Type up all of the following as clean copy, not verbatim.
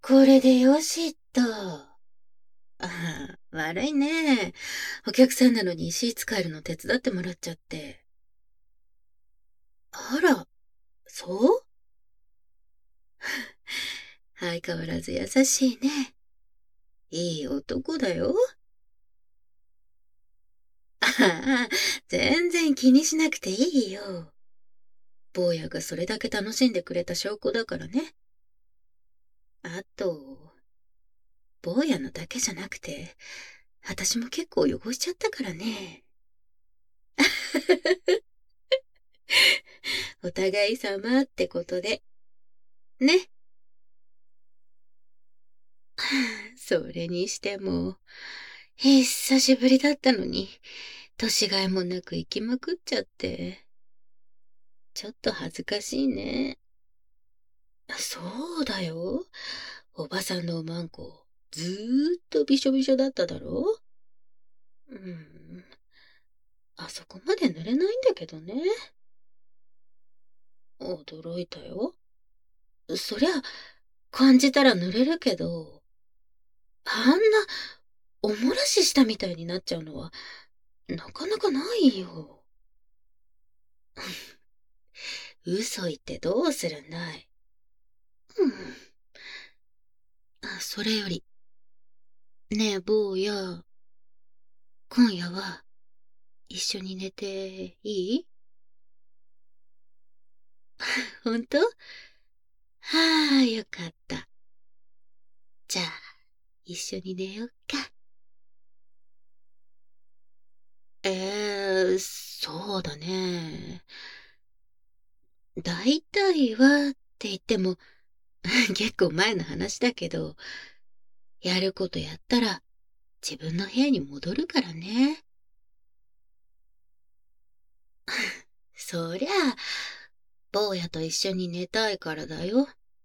これでよしっと。悪いね。お客さんなのにシーツ変えるの手伝ってもらっちゃって。あら、そう相変わらず優しいね。いい男だよ。全然気にしなくていいよ。坊やがそれだけ楽しんでくれた証拠だからね。あと、坊やのだけじゃなくて、私も結構汚しちゃったからね。お互い様ってことで。ね。それにしても、久しぶりだったのに、年がいもなく行きまくっちゃって、ちょっと恥ずかしいね。そうだよ。おばさんのおまんこ、ずーっとびしょびしょだっただろ？うん。あそこまで濡れないんだけどね。驚いたよ。そりゃ、感じたら濡れるけど、あんな、おもらししたみたいになっちゃうのは、なかなかないよ。嘘言ってどうするんだい。うん。それより、ねえ、坊や、今夜は一緒に寝ていい？ほんと？はあ、よかった。じゃあ、一緒に寝よっか。そうだね。大体はって言っても、結構前の話だけど、やることやったら自分の部屋に戻るからね。そりゃあ、坊やと一緒に寝たいからだよ。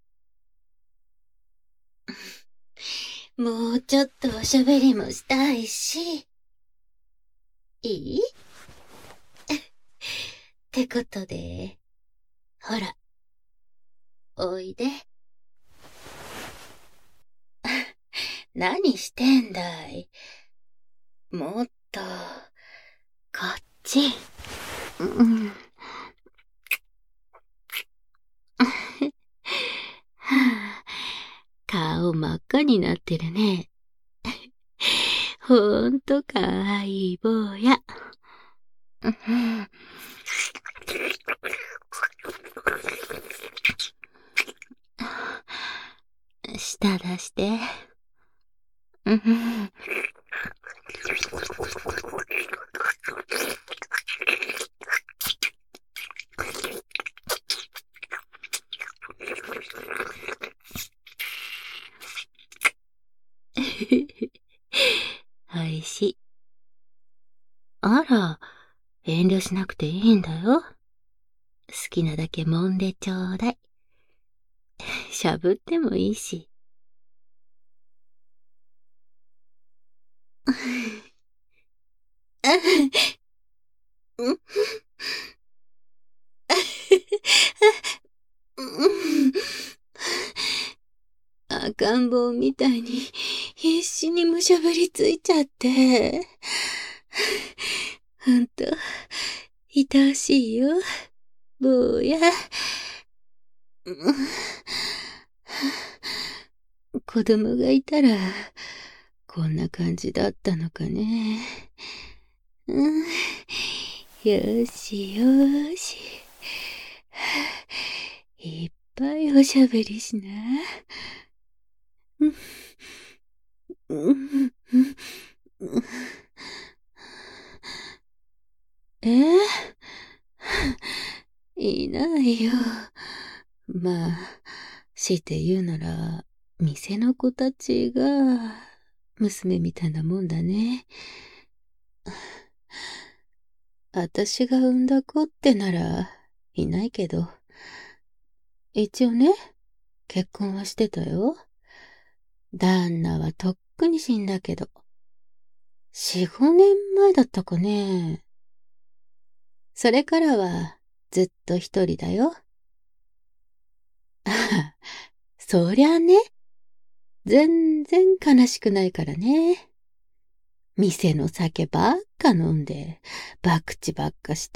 もうちょっとおしゃべりもしたいし。いい？ってことで、ほら、おいで。何してんだい。もっと、こっち。うん。はあ、顔真っ赤になってるね。ほんとかわいい坊や。うん。舌出して。うん。おいしい。あら、遠慮しなくていいんだよ。好きなだけ揉んでちょうだい。しゃぶってもいいし。赤ん坊みたいに必死にむしゃぶりついちゃって。ほんと、愛おしいよ、坊や。子供がいたら、こんな感じだったのかね。うん、よしよし。いっぱいおしゃべりしな。えいないよ。まあ、強いて言うなら、店の子たちが、娘みたいなもんだね。私が産んだ子ってなら、いないけど。一応ね、結婚はしてたよ。旦那はとっくに死んだけど。4、5年前だったかね。それからは、ずっと一人だよ。ああ、そりゃね。 全然悲しくないからね。店の酒ばっか飲んで、博打ばっかして、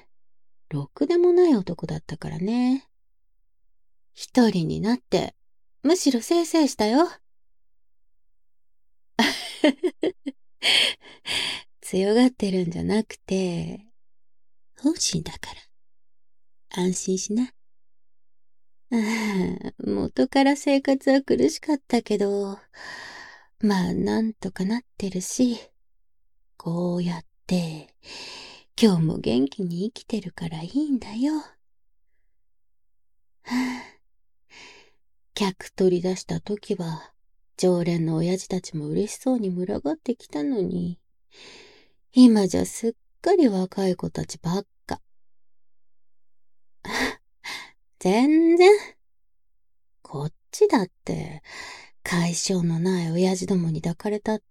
ろくでもない男だったからね。一人になって、むしろせいせいしたよ。強がってるんじゃなくて、本心だから。安心しな。元から生活は苦しかったけど、まあなんとかなってるし、こうやって、今日も元気に生きてるからいいんだよ。客取り出した時は、常連の親父たちも嬉しそうに群がってきたのに、今じゃすっかり若い子たちばっか。全然。こっちだって、解消のない親父どもに抱かれたって、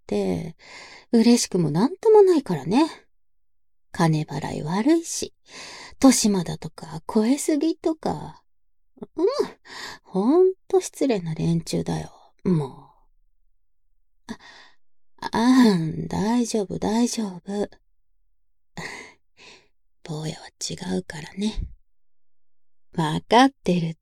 嬉しくもなんともないからね。金払い悪いし、年まだとか超えすぎとか。ほんと失礼な連中だよ、もう。大丈夫、大丈夫。坊やは違うからね。わかってるって。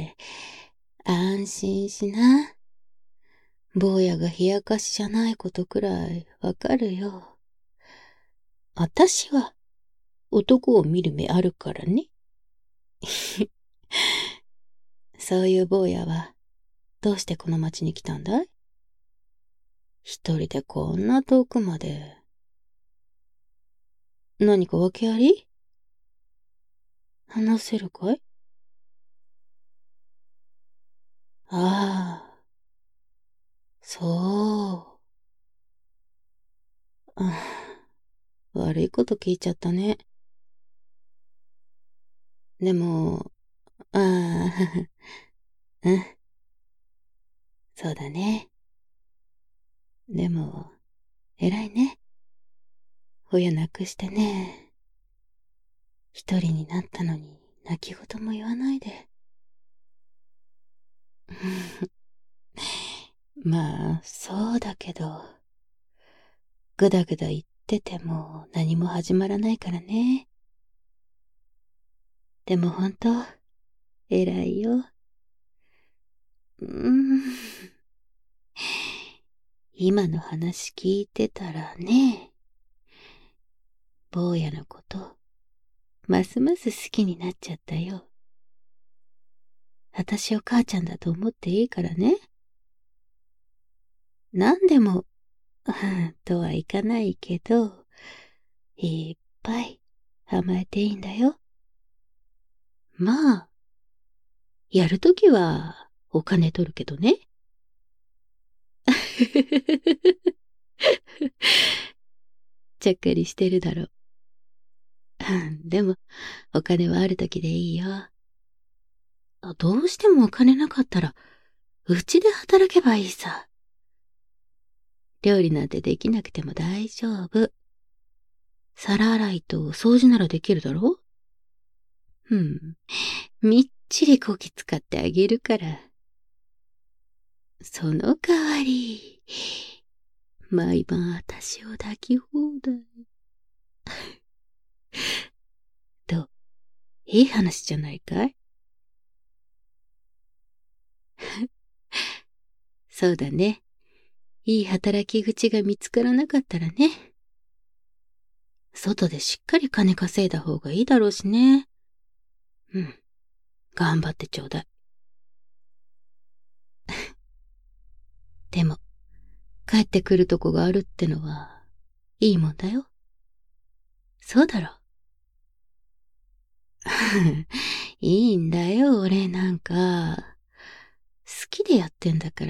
安心しな。坊やが冷やかしじゃないことくらいわかるよ。あたしは男を見る目あるからね。そういう坊やはどうしてこの町に来たんだい？一人でこんな遠くまで。何か訳あり？話せるかい？ああ、そう。悪いこと聞いちゃったね。でも、ああ、うん、そうだね。でも、偉いね。親亡くしてね。一人になったのに泣き言も言わないで。まあ、そうだけど、ぐだぐだ言ってても何も始まらないからね。でもほんと、偉いよ。今の話聞いてたらね、坊やのこと、ますます好きになっちゃったよ。私を母ちゃんだと思っていいからね。何でも、とはいかないけど、いっぱい甘えていいんだよ。まあ、やるときはお金取るけどね。ちゃっかりしてるだろう。でも、お金はあるときでいいよ。どうしてもお金なかったら、うちで働けばいいさ。料理なんてできなくても大丈夫。皿洗いと掃除ならできるだろ？みっちりこき使ってあげるから。その代わり、毎晩私を抱き放題。どう？いい話じゃないかい？そうだね。いい働き口が見つからなかったらね。外でしっかり金稼いだ方がいいだろうしね。頑張ってちょうだい。でも、帰ってくるとこがあるってのは、いいもんだよ。そうだろ。いいんだよ、俺なんか。好きでやってんだから。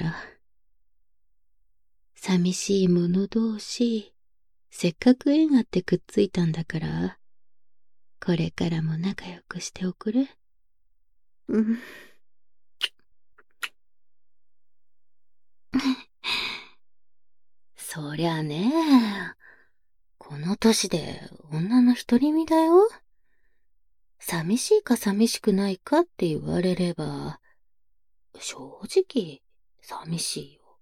寂しい者同士、せっかく縁あってくっついたんだから、これからも仲良くしておくれ。そりゃね、この年で女の独り身だよ。寂しいか寂しくないかって言われれば、正直、寂しいよ。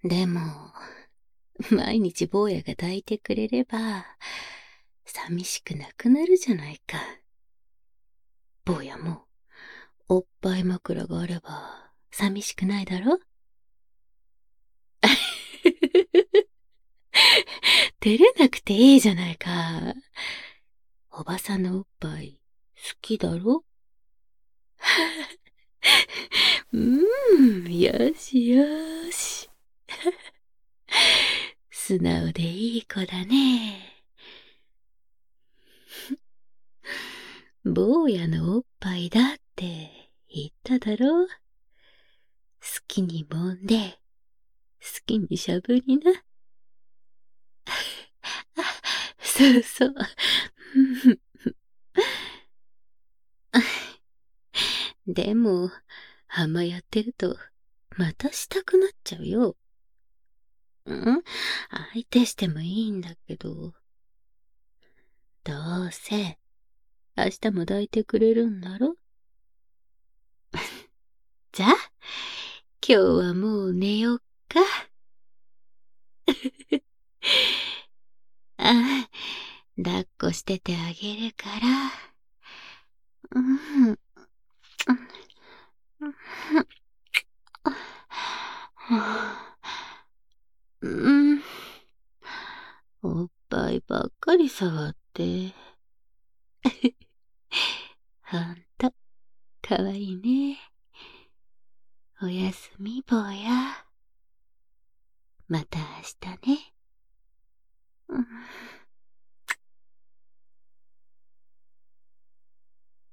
でも、毎日坊やが抱いてくれれば、寂しくなくなるじゃないか。坊やも、おっぱい枕があれば、寂しくないだろ？照れなくていいじゃないか。おばさんのおっぱい、好きだろ？よしよし。素直でいい子だね。坊やのおっぱいだって言っただろ？好きに揉んで、好きにしゃぶりな。そうそう。でも、あんまやってると、またしたくなっちゃうよ。相手してもいいんだけど。どうせ、明日も抱いてくれるんだろ？じゃあ、今日はもう寝よっか。ああ、抱っこしててあげるから。うん。うん。おっぱいばっかり触って。ほんと、かわいいね。おやすみ坊や。また明日ね。